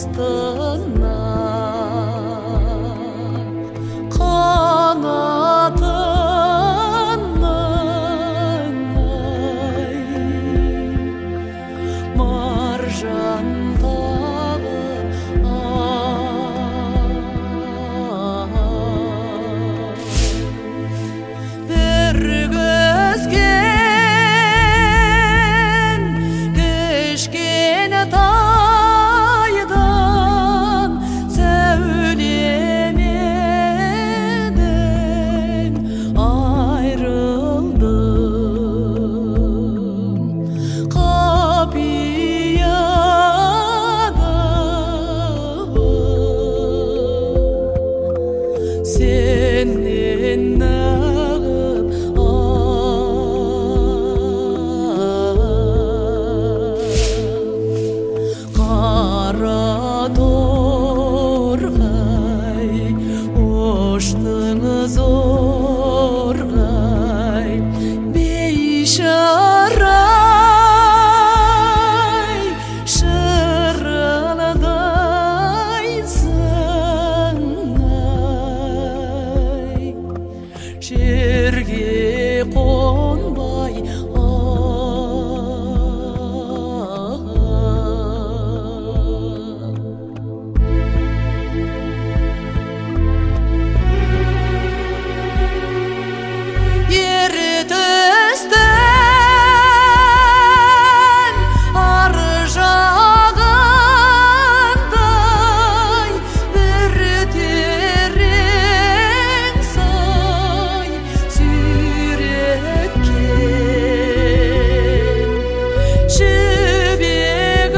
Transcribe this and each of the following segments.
астынан қанатының ай маржандағы бір көзген кішкене тайдан сәулеменен айрылдым қапияда сенен нағып қара торғай оштың зорғай бейшарай шырылдайсың ай жерге қонбай ертістің ар жағындай бір терең сай сүйреткен жібек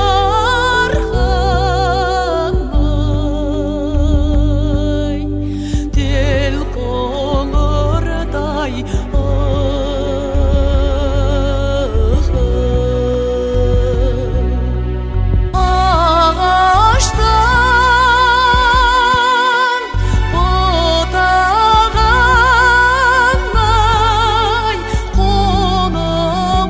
арқандай тел қоңырдай ағаштан бұтағындай қонып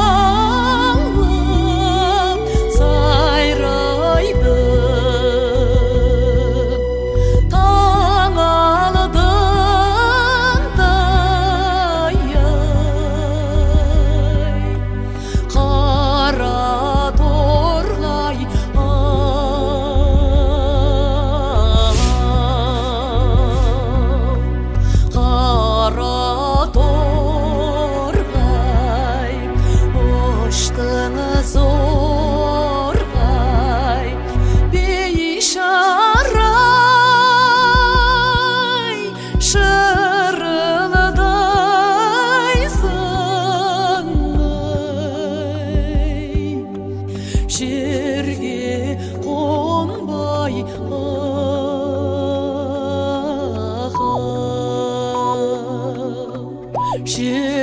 алып сайрайды таң алдындай қара торғай қара торғай оштың зорғай бейшарай шырылдайсың ай жерге қонбай жерге